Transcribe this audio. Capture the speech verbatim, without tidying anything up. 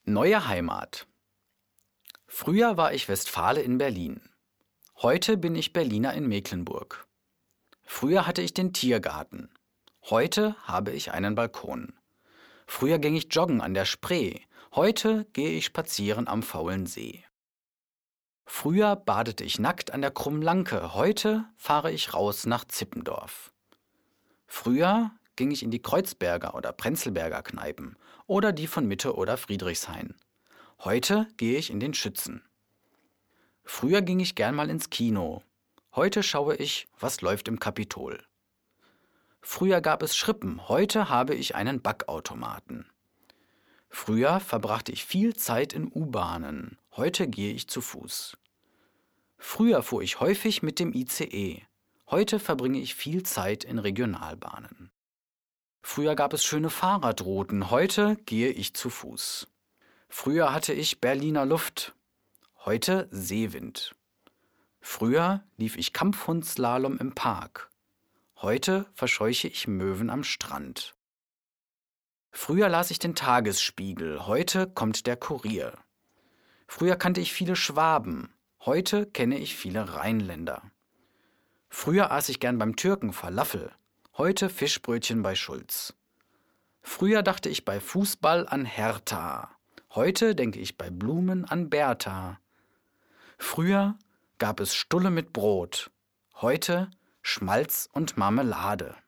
Neue Heimat. Früher war ich Westfale in Berlin. Heute bin ich Berliner in Mecklenburg. Früher hatte ich den Tiergarten. Heute habe ich einen Balkon. Früher ging ich joggen an der Spree. Heute gehe ich spazieren am faulen See. Früher badete ich nackt an der Krummen Lanke. Heute fahre ich raus nach Zippendorf. Früher ging ich in die Kreuzberger oder Prenzlberger Kneipen oder die von Mitte oder Friedrichshain. Heute gehe ich in den Schützen. Früher ging ich gern mal ins Kino. Heute schaue ich, was läuft im Kapitol. Früher gab es Schrippen, heute habe ich einen Backautomaten. Früher verbrachte ich viel Zeit in U-Bahnen, heute gehe ich zu Fuß. Früher fuhr ich häufig mit dem I C E, heute verbringe ich viel Zeit in Regionalbahnen. Früher gab es schöne Fahrradrouten, heute gehe ich zu Fuß. Früher hatte ich Berliner Luft, heute Seewind. Früher lief ich Kampfhundslalom im Park, heute verscheuche ich Möwen am Strand. Früher las ich den Tagesspiegel, heute kommt der Kurier. Früher kannte ich viele Schwaben, heute kenne ich viele Rheinländer. Früher aß ich gern beim Türken Falafel, heute Fischbrötchen bei Schulz. Früher dachte ich bei Fußball an Hertha, heute denke ich bei Blumen an Bertha. Früher gab es Stulle mit Brot, heute Schmalz und Marmelade.